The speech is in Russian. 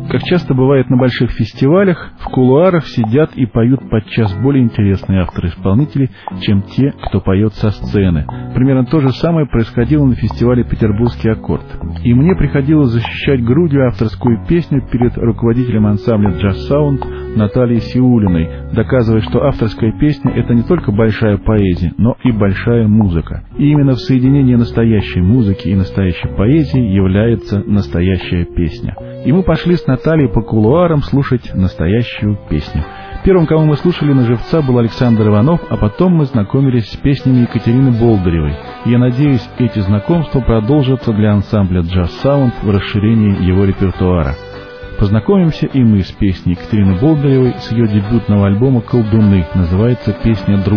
Как часто бывает на больших фестивалях, в кулуарах сидят и поют подчас более интересные авторы-исполнители, чем те, кто поет со сцены. Примерно то же самое происходило на фестивале «Петербургский аккорд». И мне приходилось защищать грудью авторскую песню перед руководителем ансамбля «Джаз Саунд» Натальей Сиулиной, доказывая, что авторская песня — это не только большая поэзия, но и большая музыка. И именно в соединении настоящей музыки и настоящей поэзии является настоящая песня. И мы пошли с Натальей по кулуарам слушать настоящую песню. Первым, кого мы слушали на живца, был Александр Иванов, а потом мы знакомились с песнями Екатерины Болдыревой. Я надеюсь, эти знакомства продолжатся для ансамбля «Джаз Саунд» в расширении его репертуара. Познакомимся и мы с песней Екатерины Болдыревой с ее дебютного альбома «Колдуны». Называется песня «Друг